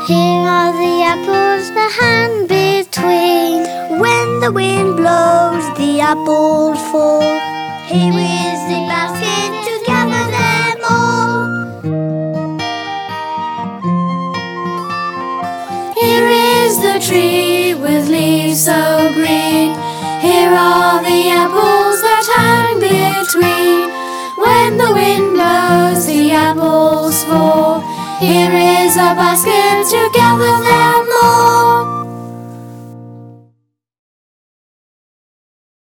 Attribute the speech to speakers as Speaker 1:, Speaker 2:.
Speaker 1: Here are the apples the hand between. When the wind blows, the apples fall. Here is the basket to gather them all.
Speaker 2: Here is the tree with leaves so green. Here are the apples that hang between. When the wind blows, the apples fall. Here is a basket to gather them all.